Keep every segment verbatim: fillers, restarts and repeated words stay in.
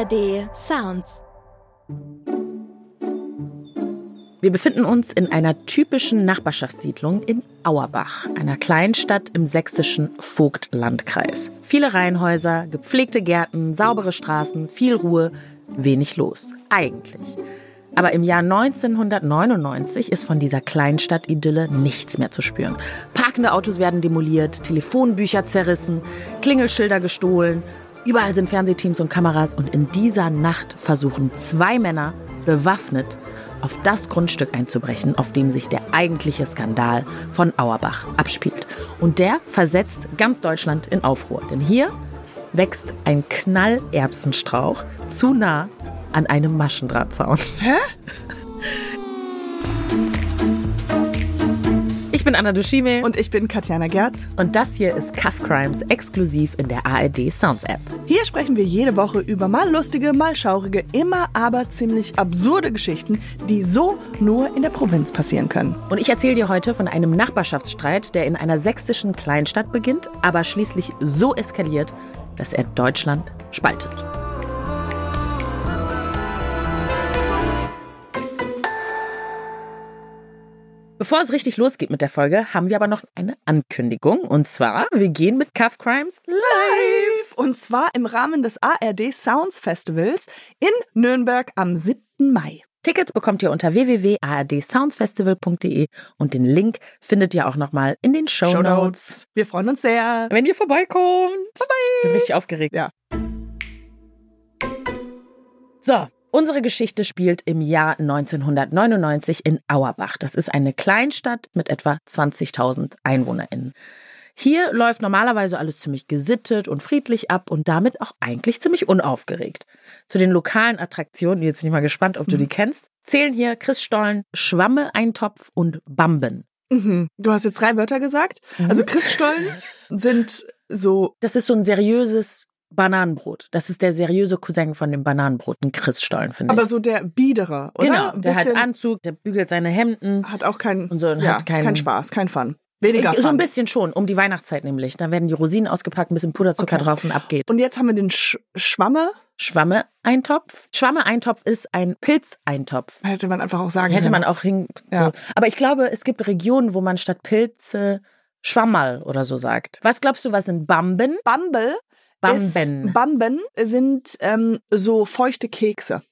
D Sounds. Wir befinden uns in einer typischen Nachbarschaftssiedlung in Auerbach, einer Kleinstadt im sächsischen Vogtlandkreis. Viele Reihenhäuser, gepflegte Gärten, saubere Straßen, viel Ruhe, wenig los. Eigentlich. Aber im Jahr neunzehnhundertneunundneunzig ist von dieser Kleinstadt-Idylle nichts mehr zu spüren. Parkende Autos werden demoliert, Telefonbücher zerrissen, Klingelschilder gestohlen. Überall sind Fernsehteams und Kameras und in dieser Nacht versuchen zwei Männer, bewaffnet, auf das Grundstück einzubrechen, auf dem sich der eigentliche Skandal von Auerbach abspielt. Und der versetzt ganz Deutschland in Aufruhr. Denn hier wächst ein Knallerbsenstrauch zu nah an einem Maschendrahtzaun. Hä? Ich bin Anna Dushime. Und ich bin Katjana Gerz. Und das hier ist Cuff Crimes, exklusiv in der A R D Sounds App. Hier sprechen wir jede Woche über mal lustige, mal schaurige, immer aber ziemlich absurde Geschichten, die so nur in der Provinz passieren können. Und ich erzähle dir heute von einem Nachbarschaftsstreit, der in einer sächsischen Kleinstadt beginnt, aber schließlich so eskaliert, dass er Deutschland spaltet. Bevor es richtig losgeht mit der Folge, haben wir aber noch eine Ankündigung. Und zwar, wir gehen mit Cuff Crimes live. Und zwar im Rahmen des A R D Sounds Festivals in Nürnberg am siebten Mai. Tickets bekommt ihr unter w w w punkt a r d sounds festival punkt d e und den Link findet ihr auch nochmal in den Shownotes. Shownotes. Wir freuen uns sehr, wenn ihr vorbeikommt. Bye bye. Ich bin richtig aufgeregt. Ja. So. Unsere Geschichte spielt im Jahr neunzehnhundertneunundneunzig in Auerbach. Das ist eine Kleinstadt mit etwa zwanzigtausend EinwohnerInnen. Hier läuft normalerweise alles ziemlich gesittet und friedlich ab und damit auch eigentlich ziemlich unaufgeregt. Zu den lokalen Attraktionen, jetzt bin ich mal gespannt, ob du die kennst, zählen hier Christstollen, Schwamme-Eintopf und Bamben. Mhm. Du hast jetzt drei Wörter gesagt. Mhm. Also Christstollen sind so... Das ist so ein seriöses Bananenbrot. Das ist der seriöse Cousin von dem Bananenbrot, ein Christstollen, finde ich. Aber so der Biederer, oder? Genau, der hat Anzug, der bügelt seine Hemden. Hat auch keinen und so, und ja, hat keinen, kein Spaß, kein Fun. Weniger Fun. So ein bisschen schon, um die Weihnachtszeit nämlich. Da werden die Rosinen ausgepackt, ein bisschen Puderzucker okay. drauf und ab geht. Und jetzt haben wir den Sch- Schwamme. Schwamme-Eintopf. Schwamme-Eintopf ist ein Pilzeintopf. Hätte man einfach auch sagen Hätte können. man auch hin... Ja. So. Aber ich glaube, es gibt Regionen, wo man statt Pilze Schwammerl oder so sagt. Was glaubst du, was sind Bamben? Bambel. Bamben. Ist, Bamben sind ähm, so feuchte Kekse.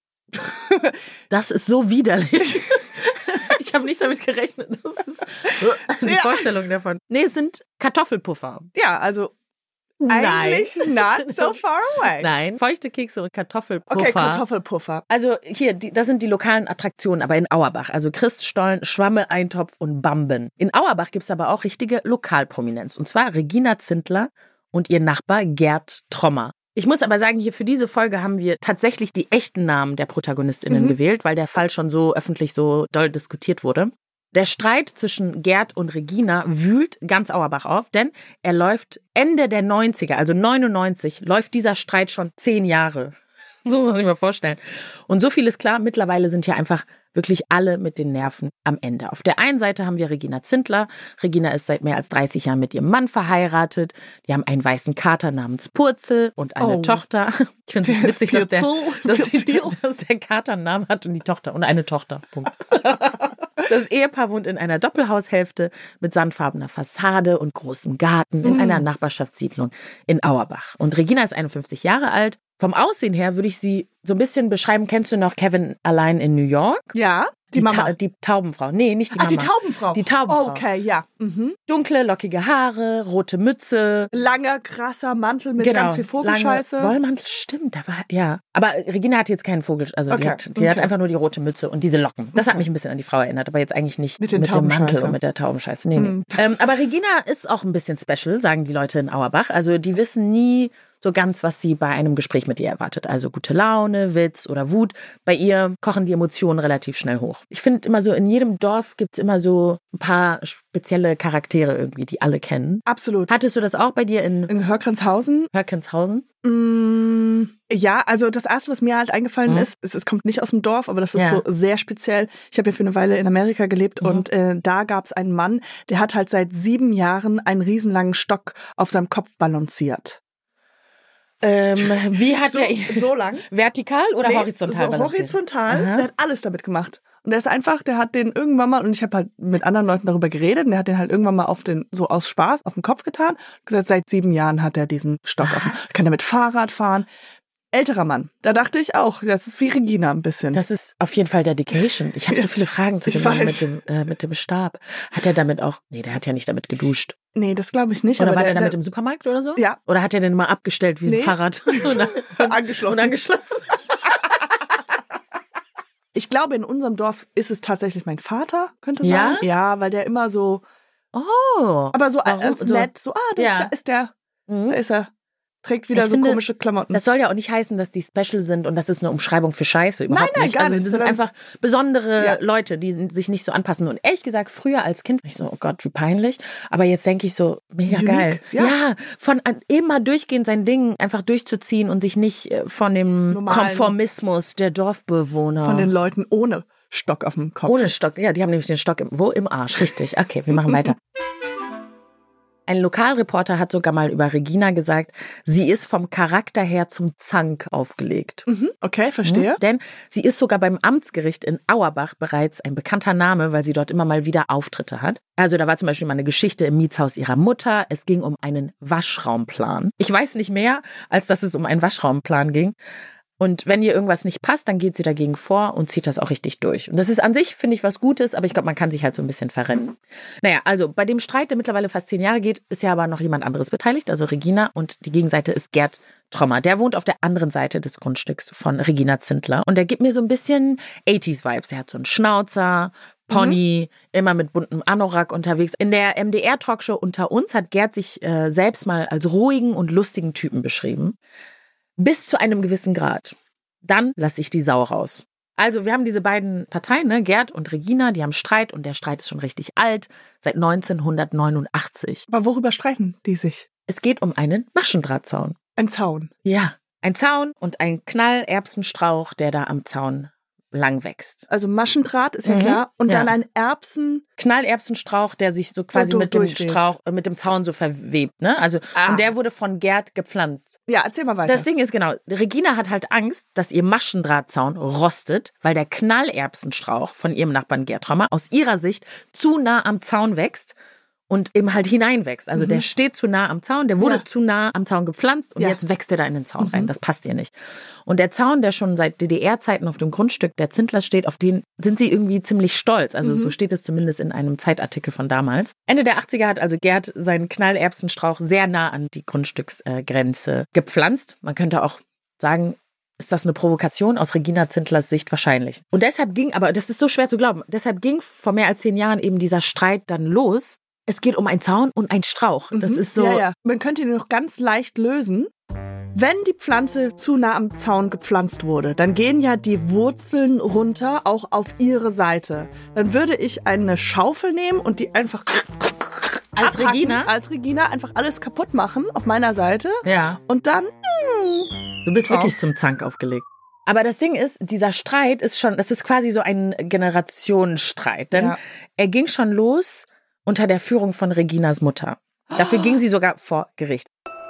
Das ist so widerlich. Ich habe nicht damit gerechnet. Das ist die ja. Vorstellung davon. Nee, es sind Kartoffelpuffer. Ja, also eigentlich not so far away. Nein, feuchte Kekse und Kartoffelpuffer. Okay, Kartoffelpuffer. Also hier, die, das sind die lokalen Attraktionen, aber in Auerbach. Also Christstollen, Schwamme, Eintopf und Bamben. In Auerbach gibt es aber auch richtige Lokalprominenz. Und zwar Regina Zindler und ihr Nachbar Gerd Trommer. Ich muss aber sagen, hier für diese Folge haben wir tatsächlich die echten Namen der ProtagonistInnen mhm. gewählt, weil der Fall schon so öffentlich so doll diskutiert wurde. Der Streit zwischen Gerd und Regina wühlt ganz Auerbach auf, denn er läuft Ende der neunziger, also neunundneunzig, läuft dieser Streit schon zehn Jahre. So muss man sich mal vorstellen. Und so viel ist klar, mittlerweile sind ja einfach wirklich alle mit den Nerven am Ende. Auf der einen Seite haben wir Regina Zindler. Regina ist seit mehr als dreißig Jahren mit ihrem Mann verheiratet. Die haben einen weißen Kater namens Purzel und eine oh. Tochter. Ich finde es witzig, dass der, dass, die, dass der Kater einen Namen hat und die Tochter und eine Tochter. Punkt. Das Ehepaar wohnt in einer Doppelhaushälfte mit sandfarbener Fassade und großem Garten in mm. einer Nachbarschaftssiedlung in Auerbach. Und Regina ist einundfünfzig Jahre alt. Vom Aussehen her würde ich sie so ein bisschen beschreiben. Kennst du noch Kevin allein in New York? Ja, die, die Mama. Ta- die Taubenfrau. Nee, nicht die Ach, Mama. die Taubenfrau. Die Taubenfrau. Okay, ja. Mhm. Dunkle, lockige Haare, rote Mütze. Langer, krasser Mantel mit genau, ganz viel Vogelscheiße. Lange Wollmantel, stimmt. Da war, ja. Aber Regina hat jetzt keinen Vogel, also okay. die, hat, die okay. hat einfach nur die rote Mütze und diese Locken. Das okay. hat mich ein bisschen an die Frau erinnert, aber jetzt eigentlich nicht mit, den mit dem Mantel und mit der Taubenscheiße. Nee, mhm. nee. Ähm, aber Regina ist auch ein bisschen special, sagen die Leute in Auerbach. Also die wissen nie so ganz, was sie bei einem Gespräch mit ihr erwartet. Also gute Laune, Witz oder Wut. Bei ihr kochen die Emotionen relativ schnell hoch. Ich finde immer so, in jedem Dorf gibt es immer so ein paar spezielle Charaktere irgendwie, die alle kennen. Absolut. Hattest du das auch bei dir in, in Hörgrenzhausen? Hörgrenzhausen? Mm, ja, also das Erste, was mir halt eingefallen mhm. ist, ist, es kommt nicht aus dem Dorf, aber das ist ja. so sehr speziell. Ich habe ja für eine Weile in Amerika gelebt mhm. und äh, da gab es einen Mann, der hat halt seit sieben Jahren einen riesenlangen Stock auf seinem Kopf balanciert. Ähm, wie hat so, der so lang? Vertikal oder nee, horizontal? So horizontal. Aha. Der hat alles damit gemacht. Und der ist einfach, der hat den irgendwann mal, und ich habe halt mit anderen Leuten darüber geredet, und der hat den halt irgendwann mal auf den, so aus Spaß, auf den Kopf getan. Und gesagt, seit sieben Jahren hat er diesen Stock. Auf dem, kann er mit Fahrrad fahren. Älterer Mann. Da dachte ich auch, das ist wie Regina ein bisschen. Das ist auf jeden Fall Dedication. Ich habe so viele Fragen zu dem Mann mit dem, äh, mit dem Stab. Hat er damit auch, nee, der hat ja nicht damit geduscht. Nee, das glaube ich nicht. Oder aber war der, der damit der, im Supermarkt oder so? Ja. Oder hat er den mal abgestellt wie nee. ein Fahrrad? und, und, angeschlossen. Und angeschlossen. Ich glaube, in unserem Dorf ist es tatsächlich mein Vater, könnte ja? sein. Ja, weil der immer so, oh, aber so warum? als nett, so, ah, das, ja. da ist der, mhm. da ist er. Trägt wieder ich so finde, komische Klamotten. Das soll ja auch nicht heißen, dass die special sind und das ist eine Umschreibung für Scheiße. Überhaupt nein, nein, nicht. gar also, nicht. das sind einfach besondere ja. Leute, die sich nicht so anpassen. Und ehrlich gesagt, früher als Kind, ich so, oh Gott, wie peinlich. Aber jetzt denke ich so, mega Unique, geil. Ja. ja, von immer durchgehend sein Ding einfach durchzuziehen und sich nicht von dem Normalen, Konformismus der Dorfbewohner. Von den Leuten ohne Stock auf dem Kopf. Ohne Stock, ja, die haben nämlich den Stock im, wo? Im Arsch, richtig. Okay, wir machen weiter. Ein Lokalreporter hat sogar mal über Regina gesagt, sie ist vom Charakter her zum Zank aufgelegt. Mhm, okay, verstehe. Mhm, denn sie ist sogar beim Amtsgericht in Auerbach bereits ein bekannter Name, weil sie dort immer mal wieder Auftritte hat. Also da war zum Beispiel mal eine Geschichte im Mietshaus ihrer Mutter. Es ging um einen Waschraumplan. Ich weiß nicht mehr, als dass es um einen Waschraumplan ging. Und wenn ihr irgendwas nicht passt, dann geht sie dagegen vor und zieht das auch richtig durch. Und das ist an sich, finde ich, was Gutes, aber ich glaube, man kann sich halt so ein bisschen verrennen. Naja, also bei dem Streit, der mittlerweile fast zehn Jahre geht, ist ja aber noch jemand anderes beteiligt, also Regina. Und die Gegenseite ist Gerd Trommer. Der wohnt auf der anderen Seite des Grundstücks von Regina Zindler. Und der gibt mir so ein bisschen achtziger-Vibes. Er hat so einen Schnauzer, Pony, mhm. immer mit buntem Anorak unterwegs. In der M D R-Talkshow Unter uns hat Gerd sich äh, selbst mal als ruhigen und lustigen Typen beschrieben. Bis zu einem gewissen Grad. Dann lasse ich die Sau raus. Also wir haben diese beiden Parteien, ne, Gerd und Regina, die haben Streit und der Streit ist schon richtig alt, seit neunzehnhundertneunundachtzig. Aber worüber streiten die sich? Es geht um einen Maschendrahtzaun. Ein Zaun? Ja, ein Zaun und ein Knallerbsenstrauch, der da am Zaun lang wächst. Also Maschendraht ist ja mhm. klar. Und ja. dann ein Erbsen... Knallerbsenstrauch, der sich so quasi so mit dem Strauch, mit dem Zaun so verwebt, ne? Also, ah. und der wurde von Gerd gepflanzt. Ja, erzähl mal weiter. Das Ding ist genau, Regina hat halt Angst, dass ihr Maschendrahtzaun rostet, weil der Knallerbsenstrauch von ihrem Nachbarn Gerd Trommer aus ihrer Sicht zu nah am Zaun wächst und eben halt hineinwächst. Also mhm. der steht zu nah am Zaun, der wurde ja. zu nah am Zaun gepflanzt und ja. jetzt wächst er da in den Zaun mhm. rein. Das passt ihr nicht. Und der Zaun, der schon seit D D R-Zeiten auf dem Grundstück der Zindler steht, auf den sind sie irgendwie ziemlich stolz. Also mhm. so steht es zumindest in einem Zeitartikel von damals. Ende der achtziger hat also Gerd seinen Knallerbsenstrauch sehr nah an die Grundstücksgrenze gepflanzt. Man könnte auch sagen, ist das eine Provokation? Aus Regina Zindlers Sicht wahrscheinlich. Und deshalb ging, aber das ist so schwer zu glauben, deshalb ging vor mehr als zehn Jahren eben dieser Streit dann los. Es geht um einen Zaun und einen Strauch. Das mhm. ist so. Ja, ja. Man könnte ihn noch ganz leicht lösen. Wenn die Pflanze zu nah am Zaun gepflanzt wurde, dann gehen ja die Wurzeln runter, auch auf ihre Seite. Dann würde ich eine Schaufel nehmen und die einfach als abhacken, Regina? Als Regina einfach alles kaputt machen auf meiner Seite. Ja. Und dann du bist raus. Wirklich zum Zank aufgelegt. Aber das Ding ist, dieser Streit ist schon, das ist quasi so ein Generationenstreit. Denn ja. er ging schon los unter der Führung von Reginas Mutter. Dafür ging sie sogar vor Gericht.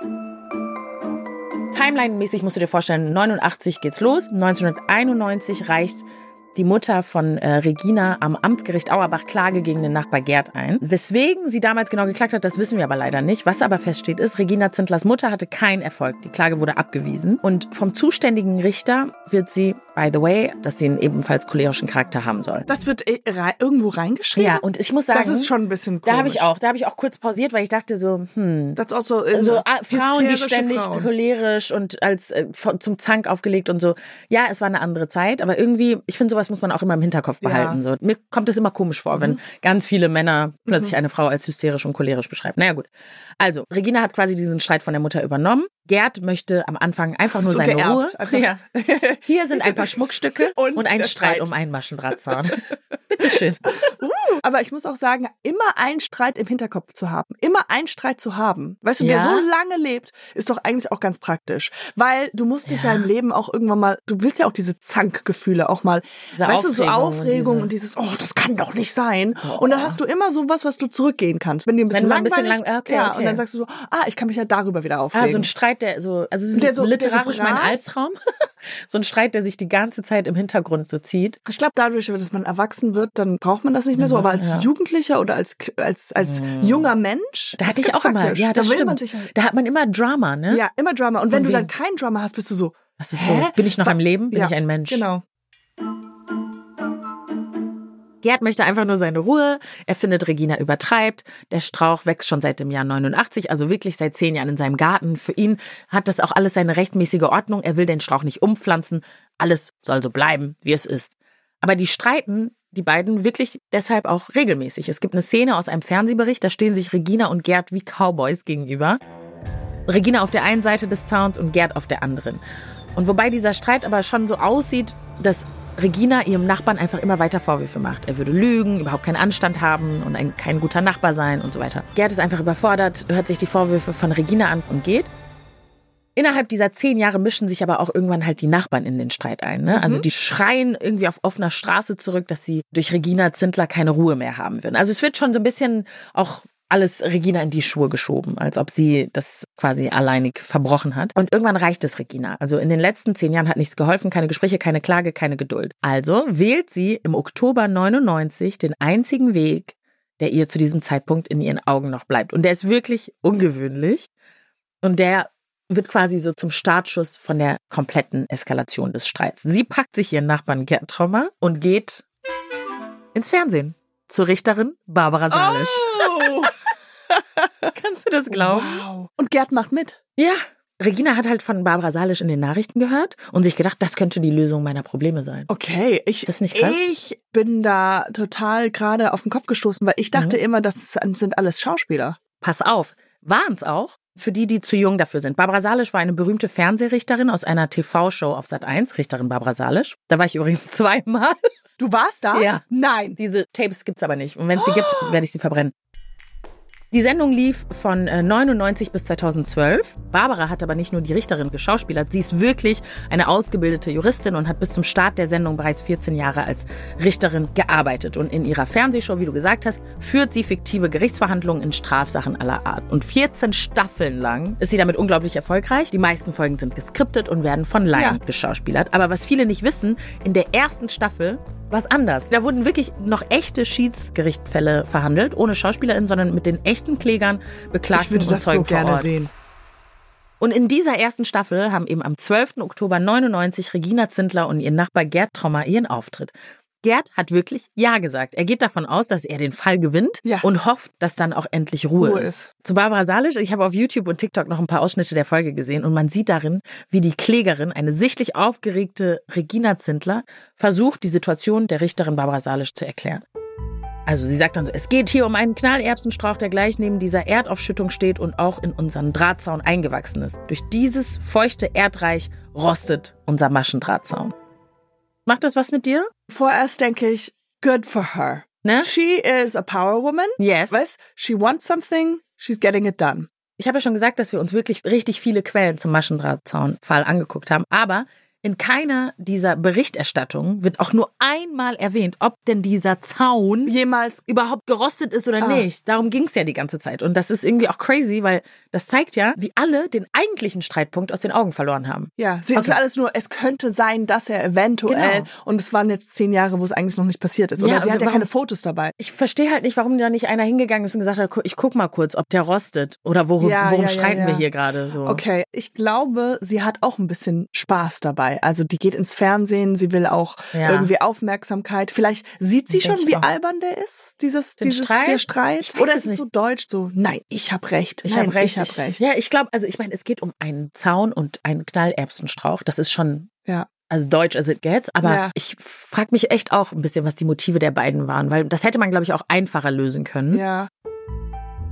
Timeline-mäßig musst du dir vorstellen, neunundachtzig geht's los, neunzehnhunderteinundneunzig reicht die Mutter von äh, Regina am Amtsgericht Auerbach Klage gegen den Nachbar Gerd ein. Weswegen sie damals genau geklagt hat, das wissen wir aber leider nicht. Was aber feststeht ist, Regina Zindlers Mutter hatte keinen Erfolg. Die Klage wurde abgewiesen. Und vom zuständigen Richter wird sie, by the way, dass sie einen ebenfalls cholerischen Charakter haben soll. Das wird äh, re- irgendwo reingeschrieben? Ja, und ich muss sagen, das ist schon ein bisschen komisch. Da habe ich auch, da habe ich auch kurz pausiert, weil ich dachte so, hm. Das ist auch so, äh, so äh, Frauen, die ständig Frauen. cholerisch und als äh, zum Zank aufgelegt und so. Ja, es war eine andere Zeit, aber irgendwie, ich finde, sowas muss man auch immer im Hinterkopf behalten. Ja. So. Mir kommt es immer komisch vor, mhm. wenn ganz viele Männer plötzlich mhm. eine Frau als hysterisch und cholerisch beschreiben. Naja, gut. Also, Regina hat quasi diesen Streit von der Mutter übernommen. Gerd möchte am Anfang einfach nur so seine Ruhe. Ja. Hier sind ein paar Schmuckstücke und, und ein Streit, Streit um einen Maschendrahtzaun. Bitte. Bitteschön. Uh, aber ich muss auch sagen, immer einen Streit im Hinterkopf zu haben, immer einen Streit zu haben, weißt du, Ja. der so lange lebt, ist doch eigentlich auch ganz praktisch. Weil du musst dich ja, Ja. im Leben auch irgendwann mal, du willst ja auch diese Zankgefühle auch mal, Diese weißt du, so Aufregung Aufregung und und, diese- dieses, oh, das kann doch nicht sein. Oh. Und dann hast du immer so was, was du zurückgehen kannst. Wenn dir ein bisschen Wenn mal ein bisschen langweilig lang- okay, ja, okay. und dann sagst du so, ah, ich kann mich ja darüber wieder aufregen. Ah, so ein Streit, der so, also es ist Der so- der so literarisch mein brav- Albtraum. So ein Streit, der sich die ganze Zeit im Hintergrund so zieht. Ich glaube, dadurch, dass man erwachsen wird, dann braucht man das nicht mehr so. Aber als Ja. Jugendlicher oder als als als junger Mensch, Da ist hatte ich ganz auch immer, praktisch. ja, das da will stimmt. man sich halt, Da hat man immer Drama, ne? ja, immer Drama. Und wenn Von du dann wem? kein Drama hast, bist du so, Was ist Hä? los? Bin ich noch Wa- am Leben? Bin ja, ich ein Mensch? genau. Gerd möchte einfach nur seine Ruhe. Er findet, Regina übertreibt. Der Strauch wächst schon seit dem Jahr neunundachtzig, also wirklich seit zehn Jahren in seinem Garten. Für ihn hat das auch alles seine rechtmäßige Ordnung. Er will den Strauch nicht umpflanzen. Alles soll so bleiben, wie es ist. Aber die streiten, die beiden, wirklich deshalb auch regelmäßig. Es gibt eine Szene aus einem Fernsehbericht, da stehen sich Regina und Gerd wie Cowboys gegenüber. Regina auf der einen Seite des Zauns und Gerd auf der anderen. Und wobei dieser Streit aber schon so aussieht, dass Regina ihrem Nachbarn einfach immer weiter Vorwürfe macht. Er würde lügen, überhaupt keinen Anstand haben und ein, kein guter Nachbar sein und so weiter. Gerd ist einfach überfordert, hört sich die Vorwürfe von Regina an und geht. Innerhalb dieser zehn Jahre mischen sich aber auch irgendwann halt die Nachbarn in den Streit ein. Ne? Also die schreien irgendwie auf offener Straße zurück, dass sie durch Regina Zindler keine Ruhe mehr haben würden. Also es wird schon so ein bisschen auch alles Regina in die Schuhe geschoben, als ob sie das quasi alleinig verbrochen hat. Und irgendwann reicht es Regina. Also in den letzten zehn Jahren hat nichts geholfen, keine Gespräche, keine Klage, keine Geduld. Also wählt sie im Oktober neunundneunzig den einzigen Weg, der ihr zu diesem Zeitpunkt in ihren Augen noch bleibt. Und der ist wirklich ungewöhnlich. Und der wird quasi so zum Startschuss von der kompletten Eskalation des Streits. Sie packt sich ihren Nachbarn Gerd Trommer und geht ins Fernsehen zur Richterin Barbara Salisch. Oh! Kannst du das glauben? Wow. Und Gerd macht mit. Ja. Regina hat halt von Barbara Salisch in den Nachrichten gehört und sich gedacht, das könnte die Lösung meiner Probleme sein. Okay, ich, Ist das nicht krass? ich bin da total gerade auf den Kopf gestoßen, weil ich dachte Mhm. immer, das sind alles Schauspieler. Pass auf, waren es auch, für die, die zu jung dafür sind. Barbara Salisch war eine berühmte Fernsehrichterin aus einer T V-Show auf Sat eins, Richterin Barbara Salisch. Da war ich übrigens zweimal. Du warst da? Ja. Nein. Diese Tapes gibt's aber nicht. Und wenn es sie gibt, werde ich sie verbrennen. Die Sendung lief von äh, neunundneunzig bis zweitausendzwölf. Barbara hat aber nicht nur die Richterin geschauspielert. Sie ist wirklich eine ausgebildete Juristin und hat bis zum Start der Sendung bereits vierzehn Jahre als Richterin gearbeitet. Und in ihrer Fernsehshow, wie du gesagt hast, führt sie fiktive Gerichtsverhandlungen in Strafsachen aller Art. Und vierzehn Staffeln lang ist sie damit unglaublich erfolgreich. Die meisten Folgen sind geskriptet und werden von Laien Ja. geschauspielert. Aber was viele nicht wissen, in der ersten Staffel was anders. Da wurden wirklich noch echte Schiedsgerichtsfälle verhandelt, ohne SchauspielerInnen, sondern mit den echten Klägern, Beklagten Ich würde und das so Zeugen vor gerne Ort. sehen. Und in dieser ersten Staffel haben eben am zwölften Oktober neunundneunzig Regina Zindler und ihr Nachbar Gerd Trommer ihren Auftritt. Gerd hat wirklich Ja gesagt. Er geht davon aus, dass er den Fall gewinnt Ja. und hofft, dass dann auch endlich Ruhe, Ruhe ist. ist. Zu Barbara Salisch, ich habe auf YouTube und TikTok noch ein paar Ausschnitte der Folge gesehen und man sieht darin, wie die Klägerin, eine sichtlich aufgeregte Regina Zindler, versucht, die Situation der Richterin Barbara Salisch zu erklären. Also sie sagt dann so, es geht hier um einen Knallerbsenstrauch, der gleich neben dieser Erdaufschüttung steht und auch in unseren Drahtzaun eingewachsen ist. Durch dieses feuchte Erdreich rostet unser Maschendrahtzaun. Macht das was mit dir? Vorerst denke ich, good for her. Ne? She is a power woman. Yes. Weißt, she wants something, she's getting it done. Ich habe ja schon gesagt, dass wir uns wirklich richtig viele Quellen zum Maschendrahtzaunfall angeguckt haben, aber in keiner dieser Berichterstattungen wird auch nur einmal erwähnt, ob denn dieser Zaun Jemals. überhaupt gerostet ist oder Ah. nicht. Darum ging es ja die ganze Zeit. Und das ist irgendwie auch crazy, weil das zeigt ja, wie alle den eigentlichen Streitpunkt aus den Augen verloren haben. Ja, sie Okay. ist alles nur, es könnte sein, dass er eventuell, Genau. und es waren jetzt zehn Jahre, wo es eigentlich noch nicht passiert ist. Oder Ja, sie und hat ja warum- keine Fotos dabei. Ich verstehe halt nicht, warum da nicht einer hingegangen ist und gesagt hat, gu- ich guck mal kurz, ob der rostet. Oder worum, Ja, worum ja, ja, streiten ja. wir hier gerade so. Okay, ich glaube, sie hat auch ein bisschen Spaß dabei. Also die geht ins Fernsehen, sie will auch Ja. irgendwie Aufmerksamkeit. Vielleicht sieht sie Denk schon, ich wie auch. albern der ist, dieses, Den dieses Streit? der Streit. Ich weiß Oder es ist es nicht. so deutsch, so, nein, ich hab recht. Ich nein, habe recht. Ich hab recht. Ja, ich glaube, also ich meine, es geht um einen Zaun und einen Knallerbsenstrauch. Das ist schon, Ja. also deutsch as it gets. Aber Ja. ich frage mich echt auch ein bisschen, was die Motive der beiden waren. Weil das hätte man, glaube ich, auch einfacher lösen können. Ja.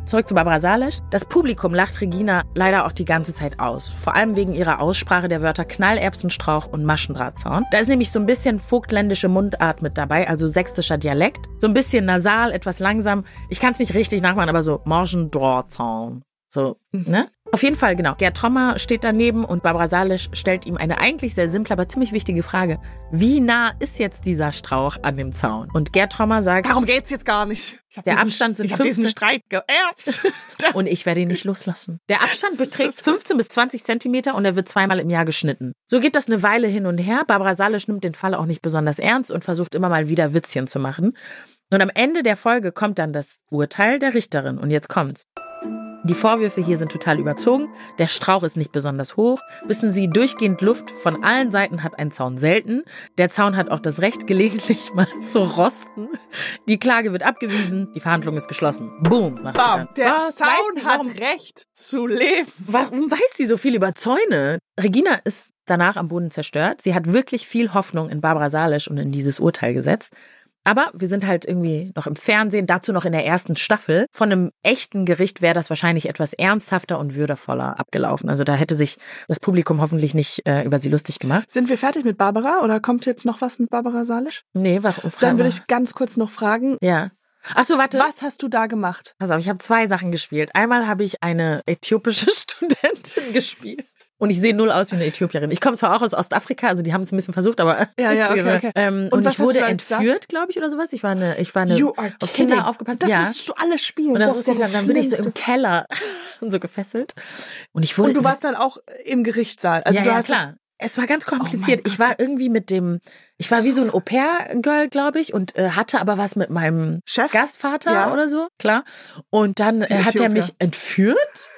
zurück zu Barbara Salisch. Das Publikum lacht Regina leider auch die ganze Zeit aus. Vor allem wegen ihrer Aussprache der Wörter Knallerbsenstrauch und Maschendrahtzaun. Da ist nämlich so ein bisschen vogtländische Mundart mit dabei, also sächsischer Dialekt. So ein bisschen nasal, etwas langsam. Ich kann es nicht richtig nachmachen, aber so Maschendrahtzaun. So, ne? Auf jeden Fall, genau. Gerd Trommer steht daneben und Barbara Salisch stellt ihm eine eigentlich sehr simple, aber ziemlich wichtige Frage. Wie nah ist jetzt dieser Strauch an dem Zaun? Und Gerd Trommer sagt... Darum geht's jetzt gar nicht. Ich hab der diesen, Abstand sind ich hab fünfzehn... diesen Streit geerbt. Und ich werde ihn nicht loslassen. Der Abstand beträgt fünfzehn bis zwanzig Zentimeter und er wird zweimal im Jahr geschnitten. So geht das eine Weile hin und her. Barbara Salisch nimmt den Fall auch nicht besonders ernst und versucht immer mal wieder Witzchen zu machen. Und am Ende der Folge kommt dann das Urteil der Richterin. Und jetzt kommt's. Die Vorwürfe hier sind total überzogen. Der Strauch ist nicht besonders hoch. Wissen Sie, durchgehend Luft von allen Seiten hat ein Zaun selten. Der Zaun hat auch das Recht, gelegentlich mal zu rosten. Die Klage wird abgewiesen. Die Verhandlung ist geschlossen. Boom, macht Bam, sie dann. der Was Zaun sie, hat warum, Recht zu leben. Warum weiß sie so viel über Zäune? Regina ist danach am Boden zerstört. Sie hat wirklich viel Hoffnung in Barbara Salisch und in dieses Urteil gesetzt. Aber wir sind halt irgendwie noch im Fernsehen, dazu noch in der ersten Staffel. Von einem echten Gericht wäre das wahrscheinlich etwas ernsthafter und würdevoller abgelaufen. Also da hätte sich das Publikum hoffentlich nicht äh, über sie lustig gemacht. Sind wir fertig mit Barbara oder kommt jetzt noch was mit Barbara Salisch? Nee, warum? Dann würde ich ganz kurz noch fragen. Ja. Ach so, warte. Was hast du da gemacht? Pass auf, ich habe zwei Sachen gespielt. Einmal habe ich eine äthiopische Studentin gespielt. Und ich sehe null aus wie eine Äthiopierin. Ich komme zwar auch aus Ostafrika, also die haben es ein bisschen versucht, aber... Ja, ja, okay, okay. Ähm, und, und ich wurde entführt, glaube ich, oder sowas. Ich war eine... Ich war eine you are auf Kinder aufgepasst. Das ja. musst du alles spielen. Und das, das wusste ich dann, dann bin ich so im Keller und so gefesselt. Und ich wurde... Und du warst dann auch im Gerichtssaal. Also ja, du ja, hast klar. Es war ganz kompliziert. Oh ich war irgendwie mit dem... Ich war wie so ein Au-pair-Girl, glaube ich, und äh, hatte aber was mit meinem Chef? Gastvater Ja. oder so, klar. Und dann äh, hat er mich entführt.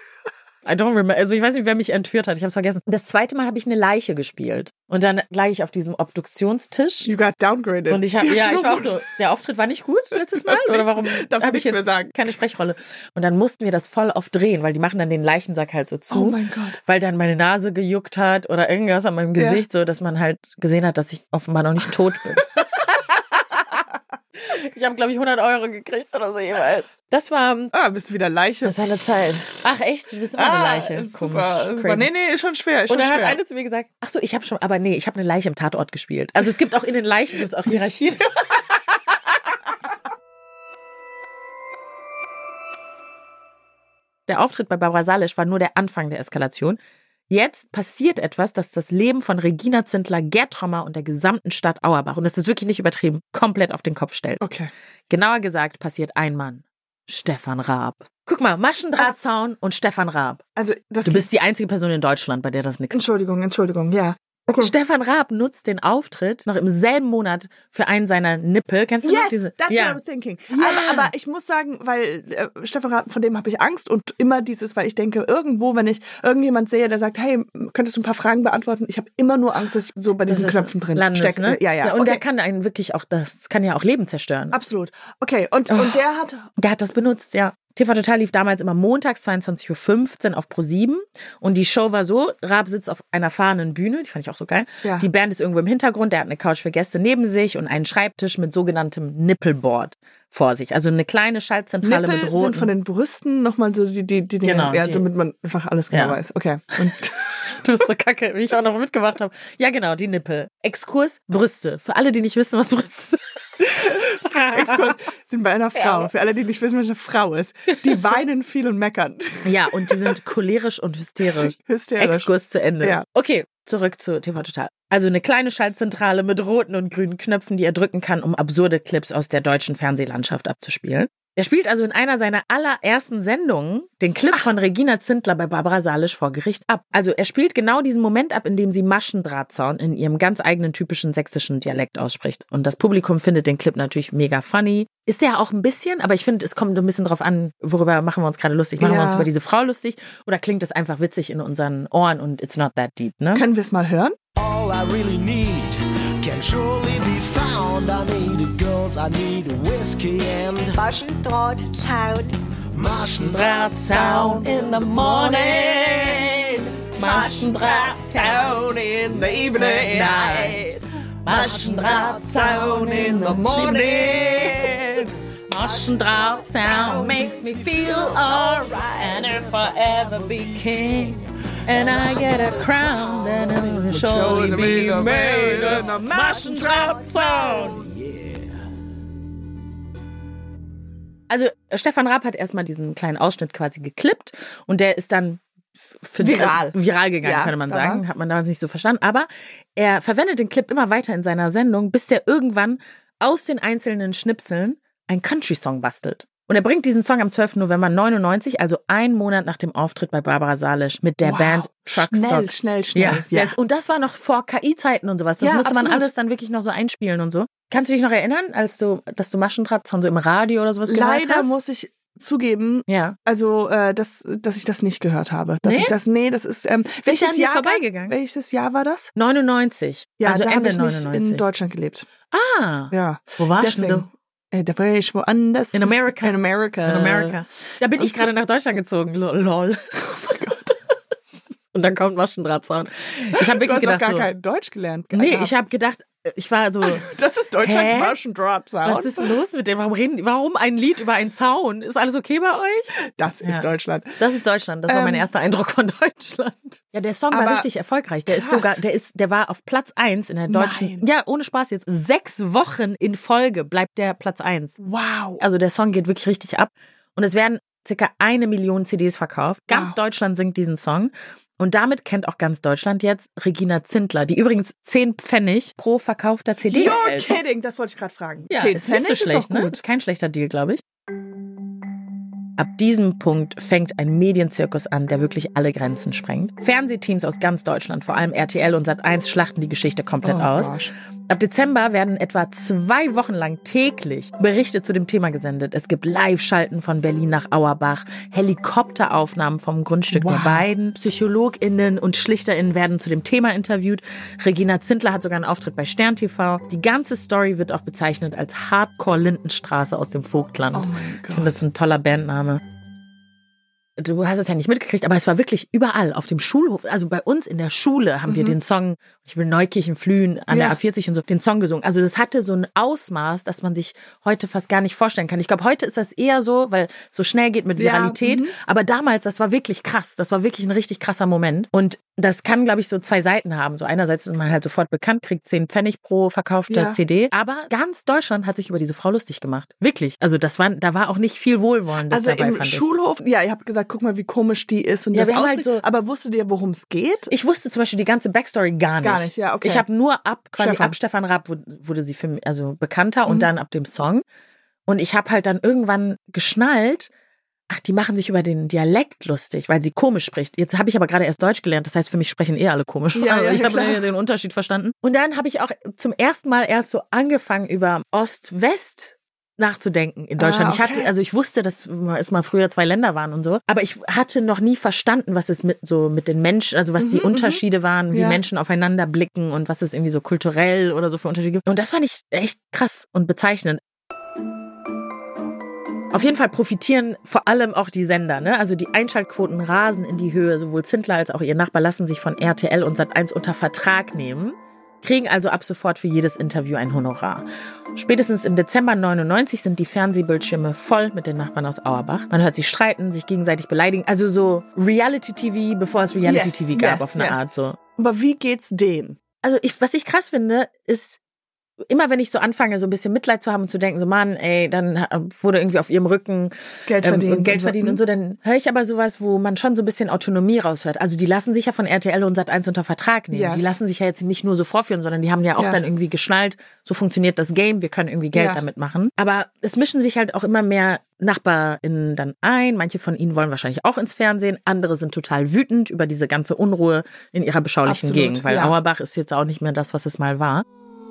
I don't remember. Also ich weiß nicht, wer mich entführt hat. Ich habe es vergessen. Das zweite Mal habe ich eine Leiche gespielt. Und dann lag ich auf diesem Obduktionstisch. You got downgraded. Und ich habe, ja, ich war auch so, der Auftritt war nicht gut letztes Mal? Oder warum habe ich jetzt sagen? keine Sprechrolle? Und dann mussten wir das voll oft drehen, weil die machen dann den Leichensack halt so zu. Oh mein Gott. Weil dann meine Nase gejuckt hat oder irgendwas an meinem Gesicht, ja. So dass man halt gesehen hat, dass ich offenbar noch nicht tot bin. Ich habe, glaube ich, hundert Euro gekriegt oder so jeweils. Das war... Ah, bist du wieder Leiche? Das war eine Zeit. Ach echt? Du bist immer ah, eine Leiche. Super, super. Nee, nee, ist schon schwer. Ist schon und dann schwer. hat eine zu mir gesagt, ach so, ich habe schon... Aber nee, ich habe eine Leiche im Tatort gespielt. Also es gibt auch in den Leichen gibt's auch Hierarchien. Der Auftritt bei Barbara Salisch war nur der Anfang der Eskalation. Jetzt passiert etwas, das das Leben von Regina Zindler, Gerd Trommer und der gesamten Stadt Auerbach, und das ist wirklich nicht übertrieben, komplett auf den Kopf stellt. Okay. Genauer gesagt passiert ein Mann. Stefan Raab. Guck mal, Maschendrahtzaun und Stefan Raab. Also das Du bist die einzige Person in Deutschland, bei der das nichts ist. Entschuldigung, Entschuldigung, ja. Okay. Stefan Raab nutzt den Auftritt noch im selben Monat für einen seiner Nippel. Kennst du yes, noch diese? That's ja. what I was thinking. Ja. Aber, aber ich muss sagen, weil äh, Stefan Raab, von dem habe ich Angst und immer dieses, weil ich denke, irgendwo, wenn ich irgendjemand sehe, der sagt, hey, könntest du ein paar Fragen beantworten? Ich habe immer nur Angst, dass ich so bei diesen Knöpfen drin Landes, stecke. Ne? Ja, ja. ja und okay. der kann einen wirklich auch, das kann ja auch Leben zerstören. Absolut. Okay, und, oh. und der hat... Der hat das benutzt, ja. T V Total lief damals immer montags zweiundzwanzig Uhr fünfzehn auf ProSieben und die Show war so, Raab sitzt auf einer fahrenden Bühne, die fand ich auch so geil. Ja. Die Band ist irgendwo im Hintergrund, der hat eine Couch für Gäste neben sich und einen Schreibtisch mit sogenanntem Nippelboard vor sich. Also eine kleine Schaltzentrale Nippel mit roten... sind von den Brüsten nochmal so die, die, die Dinge, genau, ja, die. damit man einfach alles genau Ja. weiß. Okay. Und Du bist so kacke, wie ich auch noch mitgemacht habe. Ja, genau, die Nippel. Exkurs, Brüste. Für alle, die nicht wissen, was Brüste sind. Exkurs sind bei einer Frau. Ja. Für alle, die nicht wissen, was eine Frau ist. Die weinen viel und meckern. Ja, und die sind cholerisch und hysterisch. Hysterisch. Exkurs zu Ende. Ja. Okay, zurück zu T V Total. Also eine kleine Schaltzentrale mit roten und grünen Knöpfen, die er drücken kann, um absurde Clips aus der deutschen Fernsehlandschaft abzuspielen. Er spielt also in einer seiner allerersten Sendungen den Clip von Regina Zindler bei Barbara Salisch vor Gericht ab. Also er spielt genau diesen Moment ab, in dem sie Maschendrahtzaun in ihrem ganz eigenen typischen sächsischen Dialekt ausspricht. Und das Publikum findet den Clip natürlich mega funny. Ist der auch ein bisschen, aber ich finde, es kommt ein bisschen drauf an, worüber machen wir uns gerade lustig. Machen Ja. wir uns über diese Frau lustig oder klingt das einfach witzig in unseren Ohren und it's not that deep, ne? Können wir es mal hören? All I really need can surely be found. I need a girls, I need a whiskey and Maschendrahtzaun. Maschendrahtzaun in the morning. Maschendrahtzaun in the evening. night. Maschendrahtzaun in the morning. Maschendraht sound makes me feel alright. And if I ever be king and I get a crown, then it will surely be made in the Maschendraht sound. Also Stefan Raab hat erstmal diesen kleinen Ausschnitt quasi geklippt und der ist dann für viral. Die, viral gegangen, ja, könnte man sagen. Hat man damals nicht so verstanden. Aber er verwendet den Clip immer weiter in seiner Sendung, bis der irgendwann aus den einzelnen Schnipseln einen Country-Song bastelt. Und er bringt diesen Song am zwölften November neunundneunzig, also einen Monat nach dem Auftritt bei Barbara Salisch mit der wow. Band Truckstop. Schnell, schnell, schnell. Ja, ja. Das, und das war noch vor K I-Zeiten und sowas. Das ja, musste man absolut. alles dann wirklich noch so einspielen und so. Kannst du dich noch erinnern, als du, dass du Maschendraht so im Radio oder sowas gehört hast? Leider muss ich zugeben, ja. also äh, dass, dass ich das nicht gehört habe. Dass nee? ich das, nee, das ist, ähm, Ist welches an dir Jahr vorbeigegangen? Welches Jahr war das? neunundneunzig. Ja, also da Ende habe ich nicht neunundneunzig. in Deutschland gelebt. Ah, ja. Wo warst Deswegen. du? Äh, da war ich woanders. In Amerika. In America. In Amerika. Da bin ich Und gerade nach Deutschland gezogen. Lol. Oh mein Gott. Und dann kommt Maschendrahtsound. Ich habe wirklich du hast gedacht doch gar so, kein Deutsch gelernt. Nee, gehabt. ich habe gedacht, ich war so, das ist Deutschland Hä? Maschendrahtsound. was ist los mit dem? Warum reden die? Warum ein Lied über einen Zaun? Ist alles okay bei euch? Das ist Ja. Deutschland. Das ist Deutschland. Das war mein Ähm, erster Eindruck von Deutschland. Ja, der Song war aber richtig erfolgreich. Der ist krass. sogar, der ist, der war auf Platz eins in der deutschen. Nein. Ja, ohne Spaß jetzt. Sechs Wochen in Folge bleibt der Platz eins. Wow. Also der Song geht wirklich richtig ab. Und es werden circa eine Million C Ds verkauft. Ganz Wow. Deutschland singt diesen Song. Und damit kennt auch ganz Deutschland jetzt Regina Zindler, die übrigens zehn Pfennig pro verkaufter C D You're erhält. kidding, das wollte ich gerade fragen. Ja, Zehn ist nicht so Pfennig schlecht, ist doch ne? gut. Ist kein schlechter Deal, glaube ich. Ab diesem Punkt fängt ein Medienzirkus an, der wirklich alle Grenzen sprengt. Fernsehteams aus ganz Deutschland, vor allem R T L und Sat eins, schlachten die Geschichte komplett Oh aus. gosh. Ab Dezember werden etwa zwei Wochen lang täglich Berichte zu dem Thema gesendet. Es gibt Live-Schalten von Berlin nach Auerbach, Helikopteraufnahmen vom Grundstück Wow. der beiden. PsychologInnen und SchlichterInnen werden zu dem Thema interviewt. Regina Zindler hat sogar einen Auftritt bei Stern T V. Die ganze Story wird auch bezeichnet als Hardcore-Lindenstraße aus dem Vogtland. Oh mein Ich Gott. finde, das ist ein toller Bandname. Du hast es ja nicht mitgekriegt, aber es war wirklich überall auf dem Schulhof. Also bei uns in der Schule haben wir den Song, ich will Neukirchen-Flühen an Ja. der A vierzig und so, den Song gesungen. Also das hatte so ein Ausmaß, dass man sich heute fast gar nicht vorstellen kann. Ich glaube, heute ist das eher so, weil es so schnell geht mit Ja, Viralität. mhm. Aber damals, das war wirklich krass. Das war wirklich ein richtig krasser Moment. Und das kann, glaube ich, so zwei Seiten haben. So einerseits ist man halt sofort bekannt, kriegt zehn Pfennig pro verkaufter Ja. C D. Aber ganz Deutschland hat sich über diese Frau lustig gemacht. Wirklich. Also das war, da war auch nicht viel Wohlwollendes Also dabei, im fand ich. Schulhof, ja, ihr habt gesagt, guck mal, wie komisch die ist. Und Ja, das wir haben halt Ausblick- so- aber wusstet ihr, worum es geht? Ich wusste zum Beispiel die ganze Backstory gar nicht. Gar nicht, ja, okay. Ich habe nur ab, quasi Stefan. ab Stefan Raab wurde, wurde sie für mich, also bekannter Mhm. und dann ab dem Song. Und ich habe halt dann irgendwann geschnallt, ach, die machen sich über den Dialekt lustig, weil sie komisch spricht. Jetzt habe ich aber gerade erst Deutsch gelernt, das heißt, für mich sprechen eh alle komisch. Ja, also ja, ich ja, habe klar. den Unterschied verstanden. Und dann habe ich auch zum ersten Mal erst so angefangen, über Ost-West nachzudenken in Deutschland. Ah, Ich okay. hatte, also ich wusste, dass es mal früher zwei Länder waren und so, aber ich hatte noch nie verstanden, was es mit so mit den Menschen, also was die Mhm, Unterschiede waren, wie Ja. Menschen aufeinander blicken und was es irgendwie so kulturell oder so für Unterschiede gibt. Und das fand ich echt krass und bezeichnend. Auf jeden Fall profitieren vor allem auch die Sender, ne? Also die Einschaltquoten rasen in die Höhe. Sowohl Zindler als auch ihr Nachbar lassen sich von R T L und Sat eins unter Vertrag nehmen, kriegen also ab sofort für jedes Interview ein Honorar. Spätestens im Dezember neunundneunzig sind die Fernsehbildschirme voll mit den Nachbarn aus Auerbach. Man hört sie streiten, sich gegenseitig beleidigen. Also so Reality-T V, bevor es Reality-T V Yes, gab, yes, auf eine yes. Art so. Aber wie geht's denen? Also ich, was ich krass finde, ist, immer wenn ich so anfange, so ein bisschen Mitleid zu haben und zu denken, so Mann, ey, dann äh, wurde irgendwie auf ihrem Rücken Geld ähm, verdienen. Geld verdienen und so, dann höre ich aber sowas, wo man schon so ein bisschen Autonomie raushört. Also die lassen sich ja von R T L und Sat eins unter Vertrag nehmen. Yes. Die lassen sich ja jetzt nicht nur so vorführen, sondern die haben ja auch Ja. dann irgendwie geschnallt, so funktioniert das Game, wir können irgendwie Geld Ja. damit machen. Aber es mischen sich halt auch immer mehr NachbarInnen dann ein. Manche von ihnen wollen wahrscheinlich auch ins Fernsehen. Andere sind total wütend über diese ganze Unruhe in ihrer beschaulichen Absolut, Gegend, weil ja. Auerbach ist jetzt auch nicht mehr das, was es mal war.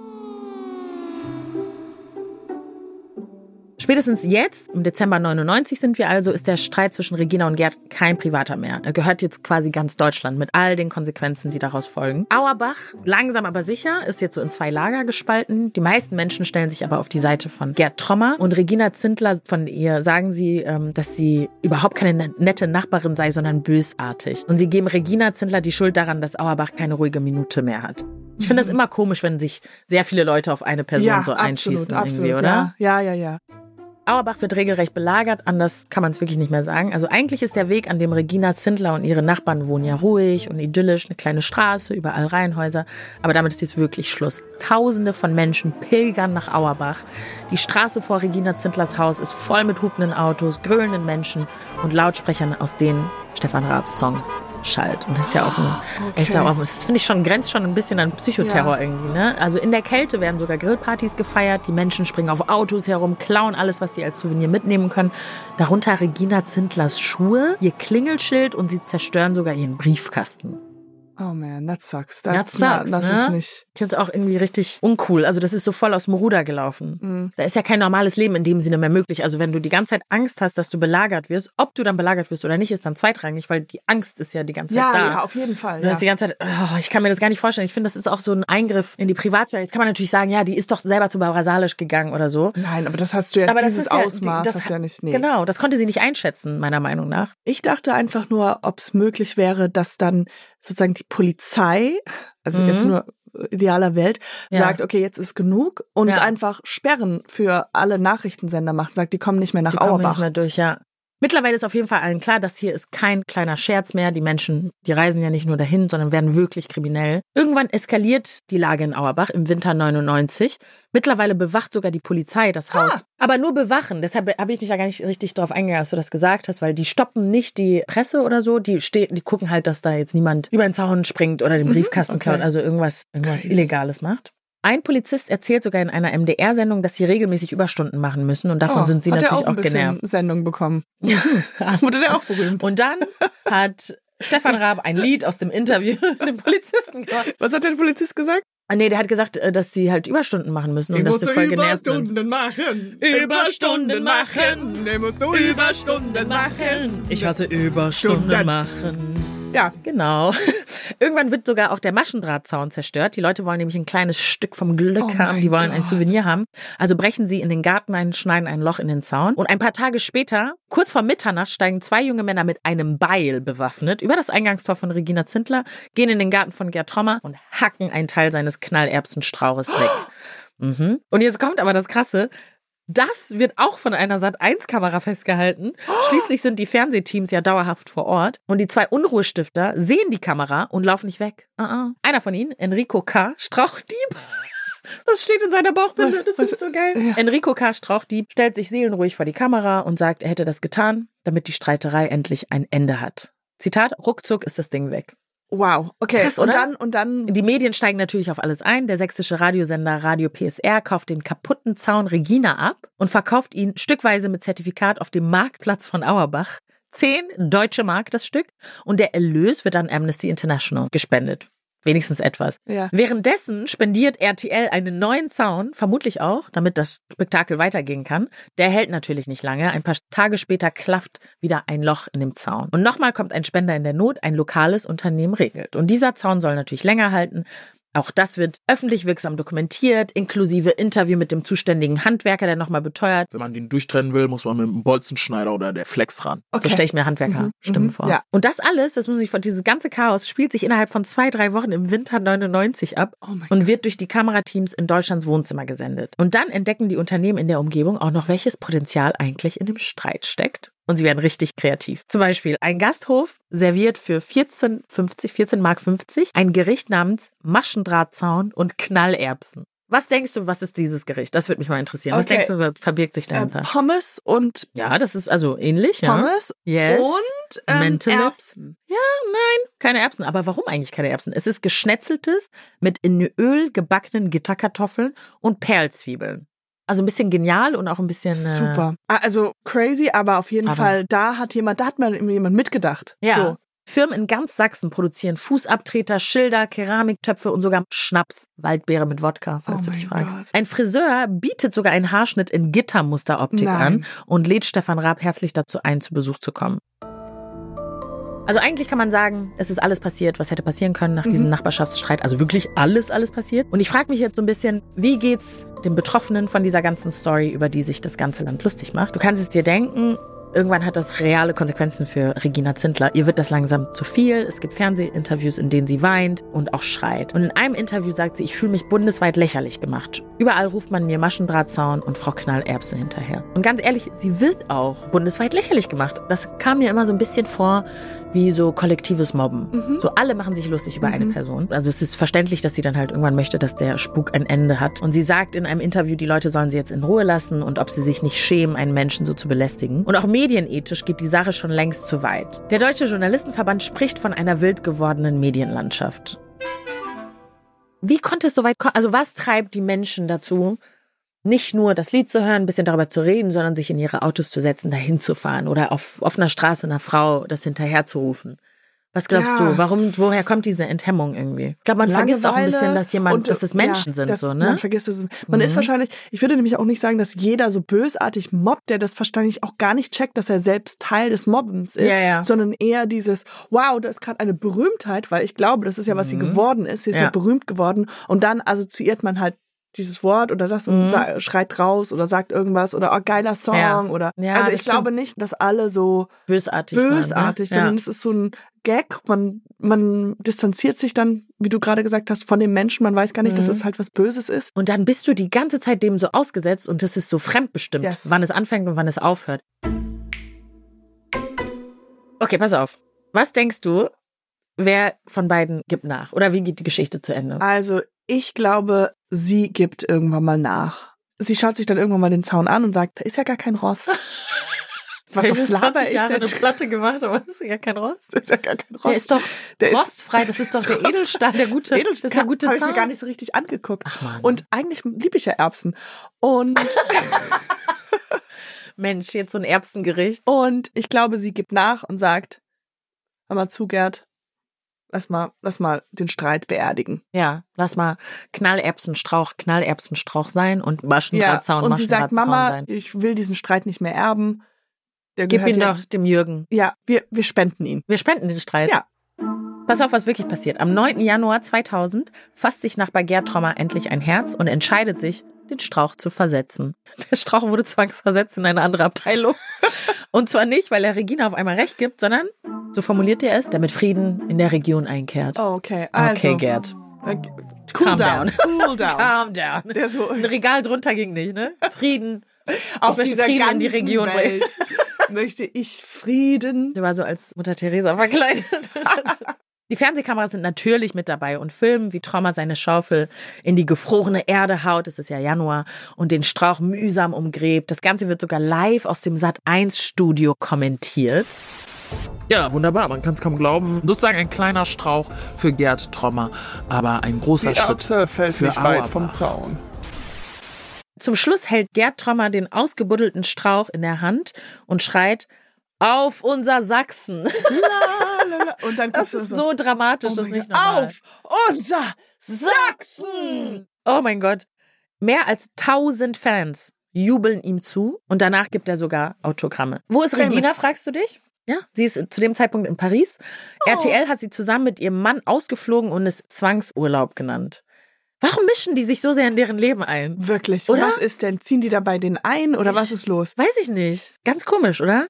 Spätestens jetzt, im Dezember neunundneunzig sind wir also, ist der Streit zwischen Regina und Gerd kein privater mehr. Er gehört jetzt quasi ganz Deutschland mit all den Konsequenzen, die daraus folgen. Auerbach, langsam aber sicher, ist jetzt so in zwei Lager gespalten. Die meisten Menschen stellen sich aber auf die Seite von Gerd Trommer. Und Regina Zindler, von ihr sagen sie, dass sie überhaupt keine nette Nachbarin sei, sondern bösartig. Und sie geben Regina Zindler die Schuld daran, dass Auerbach keine ruhige Minute mehr hat. Ich finde das immer komisch, wenn sich sehr viele Leute auf eine Person Ja, so absolut, einschießen absolut, irgendwie, oder? Ja, ja, ja. ja. Auerbach wird regelrecht belagert, anders kann man es wirklich nicht mehr sagen. Also eigentlich ist der Weg, an dem Regina Zindler und ihre Nachbarn wohnen, ja ruhig und idyllisch, eine kleine Straße, überall Reihenhäuser. Aber damit ist jetzt wirklich Schluss. Tausende von Menschen pilgern nach Auerbach. Die Straße vor Regina Zindlers Haus ist voll mit hupenden Autos, grölenden Menschen und Lautsprechern, aus denen Stefan Raabs Song schallt. Und das ist ja auch ein okay. echter Aufwand. Das finde ich schon, grenzt schon ein bisschen an Psychoterror ja. irgendwie. Ne? Also in der Kälte werden sogar Grillpartys gefeiert. Die Menschen springen auf Autos herum, klauen alles, was sie als Souvenir mitnehmen können. Darunter Regina Zindlers Schuhe, ihr Klingelschild und sie zerstören sogar ihren Briefkasten. Oh man, that sucks. That That's sucks, not, das ne? ist nicht. Ich finde es auch irgendwie richtig uncool. Also das ist so voll aus dem Ruder gelaufen. Mhm. Da ist ja kein normales Leben in dem Sinne mehr möglich. Also wenn du die ganze Zeit Angst hast, dass du belagert wirst, ob du dann belagert wirst oder nicht, ist dann zweitrangig, weil die Angst ist ja die ganze Zeit Ja, da. ja, auf jeden Fall. Du Ja. hast die ganze Zeit, oh, ich kann mir das gar nicht vorstellen. Ich finde, das ist auch so ein Eingriff in die Privatsphäre. Jetzt kann man natürlich sagen, ja, die ist doch selber zu brasilisch gegangen oder so. Nein, aber das hast du ja, Aber das dieses ist ja- Ausmaß das- hast du ja nicht. Nee. Genau, das konnte sie nicht einschätzen, meiner Meinung nach. Ich dachte einfach nur, ob es möglich wäre, dass dann sozusagen die Polizei, also Mhm. jetzt nur idealer Welt, Ja. sagt, okay, jetzt ist genug und Ja. einfach Sperren für alle Nachrichtensender macht, sagt, die kommen nicht mehr nach Die kommen Auerbach. nicht mehr durch, ja. Mittlerweile ist auf jeden Fall allen klar, dass hier ist kein kleiner Scherz mehr. Die Menschen, die reisen ja nicht nur dahin, sondern werden wirklich kriminell. Irgendwann eskaliert die Lage in Auerbach im Winter neunundneunzig. Mittlerweile bewacht sogar die Polizei das Haus. Ah. Aber nur bewachen. Deshalb habe ich dich ja gar nicht richtig drauf eingegangen, dass du das gesagt hast, weil die stoppen nicht die Presse oder so. Die stehen, die gucken halt, dass da jetzt niemand über den Zaun springt oder den Briefkasten okay. klaut, also irgendwas, irgendwas Crazy. Illegales macht. Ein Polizist erzählt sogar in einer M D R-Sendung, dass sie regelmäßig Überstunden machen müssen. Und davon Oh, sind sie hat natürlich er auch ein auch bisschen genervt. Sendung bekommen. Wurde der auch berühmt. Und dann hat Stefan Raab ein Lied aus dem Interview mit dem Polizisten gemacht. Was hat der Polizist gesagt? Ah, nee, der hat gesagt, äh, dass sie halt Überstunden machen müssen und dass sie voll genervt sind. machen. Überstunden machen. Der musst du Überstunden machen. Ich hasse Überstunden machen. Ja. Genau. Irgendwann wird sogar auch der Maschendrahtzaun zerstört. Die Leute wollen nämlich ein kleines Stück vom Glück Oh haben. mein Die wollen ein Gott. Souvenir haben. Also brechen sie in den Garten ein, schneiden ein Loch in den Zaun. Und ein paar Tage später, kurz vor Mitternacht, steigen zwei junge Männer mit einem Beil bewaffnet über das Eingangstor von Regina Zindler, gehen in den Garten von Gerd Trommer und hacken einen Teil seines Knallerbsenstrauches weg. Mhm. Und jetzt kommt aber das Krasse. Das wird auch von einer Sat eins Kamera festgehalten. Schließlich sind die Fernsehteams ja dauerhaft vor Ort. Und die zwei Unruhestifter sehen die Kamera und laufen nicht weg. Uh-uh. Einer von ihnen, Enrico K., Strauchdieb. Das steht in seiner Bauchbinde. Das ist so geil. Ja. Enrico K., Strauchdieb, stellt sich seelenruhig vor die Kamera und sagt, er hätte das getan, damit die Streiterei endlich ein Ende hat. Zitat, ruckzuck ist das Ding weg. Wow, okay. Krass, und oder? dann und dann Die Medien steigen natürlich auf alles ein. Der sächsische Radiosender Radio P S R kauft den kaputten Zaun Regina ab und verkauft ihn stückweise mit Zertifikat auf dem Marktplatz von Auerbach. Zehn deutsche Mark das Stück. Und der Erlös wird an Amnesty International gespendet. Wenigstens etwas. Ja. Währenddessen spendiert R T L einen neuen Zaun, vermutlich auch, damit das Spektakel weitergehen kann. Der hält natürlich nicht lange. Ein paar Tage später klafft wieder ein Loch in dem Zaun. Und nochmal kommt ein Spender in der Not, ein lokales Unternehmen regelt. Und dieser Zaun soll natürlich länger halten. Auch das wird öffentlich wirksam dokumentiert, inklusive Interview mit dem zuständigen Handwerker, der nochmal beteuert. Wenn man den durchtrennen will, muss man mit dem Bolzenschneider oder der Flex ran. So stelle ich mir Handwerkerstimmen Mhm. vor. Ja. Und das alles, das muss ich vor, dieses ganze Chaos spielt sich innerhalb von zwei, drei Wochen im Winter neunundneunzig ab Oh mein und wird durch die Kamerateams in Deutschlands Wohnzimmer gesendet. Und dann entdecken die Unternehmen in der Umgebung auch noch, welches Potenzial eigentlich in dem Streit steckt. Und sie werden richtig kreativ. Zum Beispiel ein Gasthof serviert für vierzehn fünfzig, vierzehn Mark fünfzig ein Gericht namens Maschendrahtzaun und Knallerbsen. Was denkst du, was ist dieses Gericht? Das würde mich mal interessieren. Was Okay. denkst du, was verbirgt sich äh, dahinter? Pommes und Ja, das ist also ähnlich. Ja. Pommes Yes. und ähm, Mentalist. Erbsen. Keine Erbsen. Aber warum eigentlich keine Erbsen? Es ist geschnetzeltes mit in Öl gebackenen Gitterkartoffeln und Perlzwiebeln. Also ein bisschen genial und auch ein bisschen... Äh, Super. Ah, Also crazy, aber auf jeden Aber- Fall, da hat jemand, da hat mal jemand mitgedacht. Ja. So. Firmen in ganz Sachsen produzieren Fußabtreter, Schilder, Keramiktöpfe und sogar Schnaps. Waldbeere mit Wodka, falls Oh du dich mein fragst. Gott. Ein Friseur bietet sogar einen Haarschnitt in Gittermusteroptik Nein. an und lädt Stefan Raab herzlich dazu ein, zu Besuch zu kommen. Also eigentlich kann man sagen, es ist alles passiert, was hätte passieren können nach diesem Nachbarschaftsstreit. Also wirklich alles, alles passiert. Und ich frage mich jetzt so ein bisschen, wie geht's den Betroffenen von dieser ganzen Story, über die sich das ganze Land lustig macht? Du kannst es dir denken, Irgendwann hat das reale Konsequenzen für Regina Zindler. Ihr wird das langsam zu viel. Es gibt Fernsehinterviews, in denen sie weint und auch schreit. Und in einem Interview sagt sie, ich fühle mich bundesweit lächerlich gemacht. Überall ruft man mir Maschendrahtzaun und Frau Knallerbsen hinterher. Und ganz ehrlich, sie wird auch bundesweit lächerlich gemacht. Das kam mir immer so ein bisschen vor wie so kollektives Mobben. Mhm. So alle machen sich lustig über mhm. eine Person. Also es ist verständlich, dass sie dann halt irgendwann möchte, dass der Spuk ein Ende hat. Und sie sagt in einem Interview, die Leute sollen sie jetzt in Ruhe lassen und ob sie sich nicht schämen, einen Menschen so zu belästigen. Und auch medienethisch geht die Sache schon längst zu weit. Der Deutsche Journalistenverband spricht von einer wild gewordenen Medienlandschaft. Wie konnte es so weit kommen? Also was treibt die Menschen dazu, nicht nur das Lied zu hören, ein bisschen darüber zu reden, sondern sich in ihre Autos zu setzen, dahin zu fahren oder auf offener Straße einer Frau das hinterher zu rufen? Was glaubst ja. du? Warum, woher kommt diese Enthemmung irgendwie? Ich glaube, man Langeweile vergisst auch ein bisschen, dass jemand, und, dass es Menschen ja, sind, das, so, ne? Man vergisst es. Man mhm. ist wahrscheinlich, ich würde nämlich auch nicht sagen, dass jeder so bösartig mobbt, der das wahrscheinlich auch gar nicht checkt, dass er selbst Teil des Mobbens ist, ja, ja. sondern eher dieses, wow, da ist gerade eine Berühmtheit, weil ich glaube, das ist ja, was mhm. sie geworden ist. Sie ist ja. ja berühmt geworden. Und dann assoziiert man halt dieses Wort oder das und mhm. schreit raus oder sagt irgendwas oder oh, geiler Song ja. oder ja, also ich glaube nicht, dass alle so bösartig, bösartig waren, ne? sondern ja. es ist so ein Gag, man man distanziert sich dann, wie du gerade gesagt hast, von dem Menschen, man weiß gar nicht, mhm. dass es halt was Böses ist. Und dann bist du die ganze Zeit dem so ausgesetzt und das ist so fremdbestimmt, yes. wann es anfängt und wann es aufhört. Okay, pass auf. Was denkst du, wer von beiden gibt nach? Oder wie geht die Geschichte zu Ende? Also ich glaube, sie gibt irgendwann mal nach. Sie schaut sich dann irgendwann mal den Zaun an und sagt, da ist ja gar kein Ross. Was laber ich Jahre denn? Eine Platte gemacht, aber das ist ja kein Ross. Das ist ja gar kein Ross. Der ist doch der rostfrei, das ist doch der Edelstahl, der gute, Edelstahl, das ist der gute Zahn. Zahn. Habe ich mir gar nicht so richtig angeguckt. Ach Mann. Und eigentlich liebe ich ja Erbsen. Und Mensch, jetzt so ein Erbsengericht. Und ich glaube, sie gibt nach und sagt, hör mal zu, Gerd, lass mal, lass mal den Streit beerdigen. Ja, lass mal Knallerbsenstrauch, Knallerbsenstrauch sein und Maschendrahtzaun, ja, und sie sagt, Mama, sein. ich will diesen Streit nicht mehr erben. Der Gib ihn ja, doch dem Jürgen. Ja, wir, wir spenden ihn. Wir spenden den Streit. Ja. Pass auf, was wirklich passiert. Am neunten Januar zweitausend fasst sich Nachbar Gerd Trommer endlich ein Herz und entscheidet sich, den Strauch zu versetzen. Der Strauch wurde zwangsversetzt in eine andere Abteilung. Und zwar nicht, weil er Regina auf einmal recht gibt, sondern, so formuliert er es, damit Frieden in der Region einkehrt. Oh, okay. Also, okay, Gerd. Okay. Cool Calm down. down. Cool down. Calm down. Der so ein Regal drunter ging nicht, ne? Frieden. Auf ich dieser Frieden ganzen in die Region Welt möchte ich Frieden. Der war so als Mutter Teresa verkleidet. Die Fernsehkameras sind natürlich mit dabei und filmen, wie Trommer seine Schaufel in die gefrorene Erde haut, es ist ja Januar, und den Strauch mühsam umgräbt. Das Ganze wird sogar live aus dem Sat eins Studio kommentiert. Ja, wunderbar, man kann es kaum glauben. Sozusagen ein kleiner Strauch für Gerd Trommer, aber ein großer Die Schritt Erbse fällt für nicht weit Auerbach. vom Zaun. Zum Schluss hält Gerd Trommer den ausgebuddelten Strauch in der Hand und schreit, auf unser Sachsen. Lalalala. Und dann das ist so dramatisch, oh das ist nicht Gott. normal. Auf unser Sachsen! Oh mein Gott. Mehr als tausend Fans jubeln ihm zu und danach gibt er sogar Autogramme. Wo ist Famous. Regina, fragst du dich? Ja, sie ist zu dem Zeitpunkt in Paris. Oh. R T L hat sie zusammen mit ihrem Mann ausgeflogen und es Zwangsurlaub genannt. Warum mischen die sich so sehr in deren Leben ein? Wirklich, oder? Was ist denn? Ziehen die dabei den ein oder ich, was ist los? Weiß ich nicht. Ganz komisch, oder?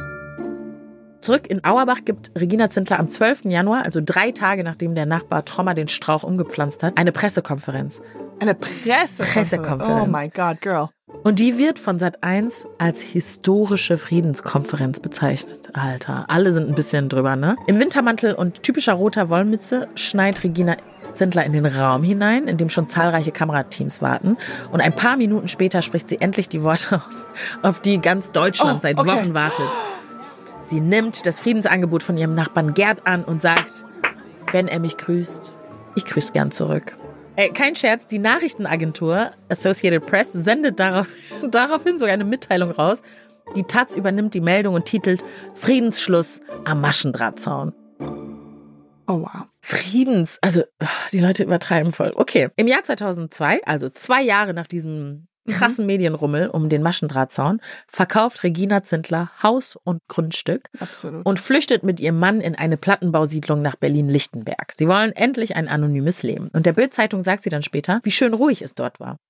Zurück in Auerbach gibt Regina Zindler am zwölften Januar, also drei Tage nachdem der Nachbar Trommer den Strauch umgepflanzt hat, eine Pressekonferenz. Eine Pressekonferenz? Pressekonferenz. Oh my God, girl. Und die wird von Sat eins als historische Friedenskonferenz bezeichnet. Alter, alle sind ein bisschen drüber, ne? Im Wintermantel und typischer roter Wollmütze schneit Regina Zindler in den Raum hinein, in dem schon zahlreiche Kamerateams warten. Und ein paar Minuten später spricht sie endlich die Worte aus, auf die ganz Deutschland oh, seit okay. Wochen wartet. Sie nimmt das Friedensangebot von ihrem Nachbarn Gerd an und sagt, wenn er mich grüßt, ich grüße gern zurück. Ey, kein Scherz, die Nachrichtenagentur Associated Press sendet darauf, daraufhin sogar eine Mitteilung raus. Die Taz übernimmt die Meldung und titelt Friedensschluss am Maschendrahtzaun. Oh wow. Friedens, also die Leute übertreiben voll. Okay, im Jahr zweitausendzwei, also zwei Jahre nach diesem krassen Medienrummel um den Maschendrahtzaun, verkauft Regina Zindler Haus und Grundstück. Absolut. Und flüchtet mit ihrem Mann in eine Plattenbausiedlung nach Berlin-Lichtenberg. Sie wollen endlich ein anonymes Leben. Und der Bild-Zeitung sagt sie dann später, wie schön ruhig es dort war.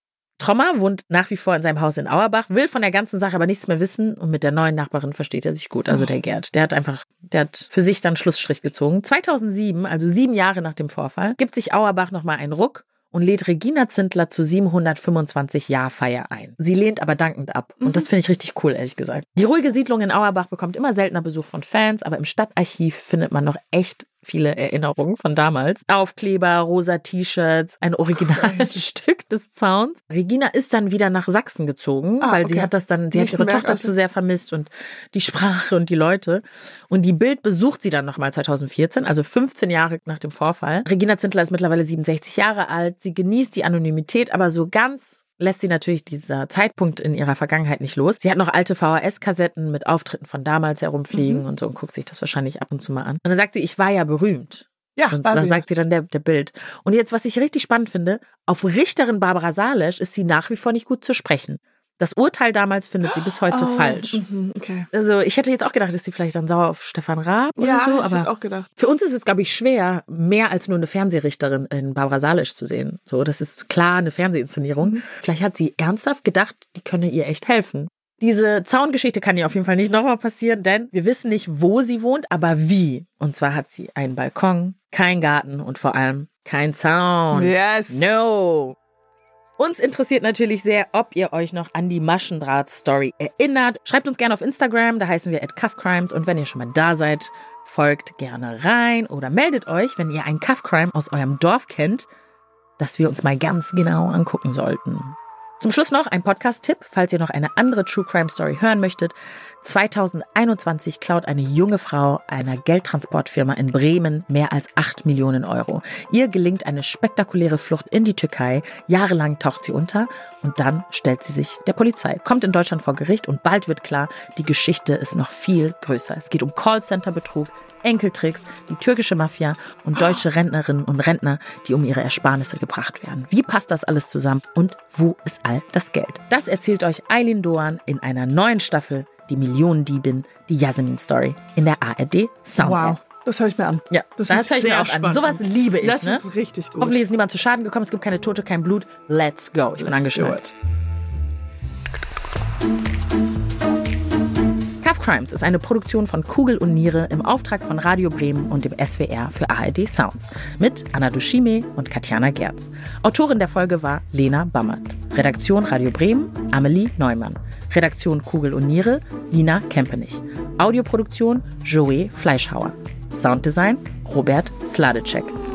Trommer wohnt nach wie vor in seinem Haus in Auerbach, will von der ganzen Sache aber nichts mehr wissen und mit der neuen Nachbarin versteht er sich gut. Also der Gerd, der hat einfach, der hat für sich dann Schlussstrich gezogen. zweitausendsieben, also sieben Jahre nach dem Vorfall, gibt sich Auerbach nochmal einen Ruck und lädt Regina Zindler zur siebenhundertfünfundzwanzig-Jahr-Feier ein. Sie lehnt aber dankend ab. Und das finde ich richtig cool, ehrlich gesagt. Die ruhige Siedlung in Auerbach bekommt immer seltener Besuch von Fans, aber im Stadtarchiv findet man noch echt viele Erinnerungen von damals. Aufkleber, rosa T-Shirts, ein originales Stück des Zauns. Regina ist dann wieder nach Sachsen gezogen, ah, weil okay. sie hat das dann, sie Nicht hat ihre Tochter zu sehr vermisst und die Sprache und die Leute. Und die Bild besucht sie dann nochmal zweitausendvierzehn, also fünfzehn Jahre nach dem Vorfall. Regina Zindler ist mittlerweile siebenundsechzig Jahre alt. Sie genießt die Anonymität, aber so ganz lässt sie natürlich dieser Zeitpunkt in ihrer Vergangenheit nicht los. Sie hat noch alte V H S-Kassetten mit Auftritten von damals herumfliegen mhm. und so und guckt sich das wahrscheinlich ab und zu mal an. Und dann sagt sie, ich war ja berühmt. Ja, und dann sagt sie dann der, der Bild. Und jetzt, was ich richtig spannend finde, auf Richterin Barbara Salesch ist sie nach wie vor nicht gut zu sprechen. Das Urteil damals findet sie bis heute oh, falsch. Okay. Also ich hätte jetzt auch gedacht, dass sie vielleicht dann sauer auf Stefan Raab oder ja, so. Ja, aber ich auch gedacht. Für uns ist es, glaube ich, schwer, mehr als nur eine Fernsehrichterin in Barbara Salesch zu sehen. So, das ist klar eine Fernsehinszenierung. Mhm. Vielleicht hat sie ernsthaft gedacht, die könne ihr echt helfen. Diese Zaungeschichte kann ihr auf jeden Fall nicht nochmal passieren, denn wir wissen nicht, wo sie wohnt, aber wie. Und zwar hat sie einen Balkon, keinen Garten und vor allem keinen Zaun. Yes. No. Uns interessiert natürlich sehr, ob ihr euch noch an die Maschendraht-Story erinnert. Schreibt uns gerne auf Instagram, da heißen wir at cuffcrimes. Und wenn ihr schon mal da seid, folgt gerne rein oder meldet euch, wenn ihr einen Cuffcrime aus eurem Dorf kennt, das wir uns mal ganz genau angucken sollten. Zum Schluss noch ein Podcast-Tipp, falls ihr noch eine andere True Crime Story hören möchtet. zweitausendeinundzwanzig klaut eine junge Frau einer Geldtransportfirma in Bremen mehr als acht Millionen Euro. Ihr gelingt eine spektakuläre Flucht in die Türkei. Jahrelang taucht sie unter und dann stellt sie sich der Polizei. Kommt in Deutschland vor Gericht und bald wird klar, die Geschichte ist noch viel größer. Es geht um Callcenter-Betrug, Enkeltricks, die türkische Mafia und deutsche Rentnerinnen und Rentner, die um ihre Ersparnisse gebracht werden. Wie passt das alles zusammen und wo ist all das Geld? Das erzählt euch Eileen Doan in einer neuen Staffel, die Millionendiebin, die Yasemin-Story in der A R D Sounds App. Wow, das höre ich mir an. Ja, das, das höre ich mir auch spannend. an. Sowas liebe ich. Das ne? ist richtig gut. Hoffentlich ist niemand zu Schaden gekommen, es gibt keine Tote, kein Blut. Let's go. Ich bin Let's angeschnallt. Cuffcrimes ist eine Produktion von Kugel und Niere im Auftrag von Radio Bremen und dem S W R für A R D Sounds mit Anna Dushime und Katjana Gerz. Autorin der Folge war Lena Bammert. Redaktion Radio Bremen, Amelie Neumann. Redaktion Kugel und Niere, Nina Kempenich. Audioproduktion Joey Fleischhauer. Sounddesign Robert Sladecek.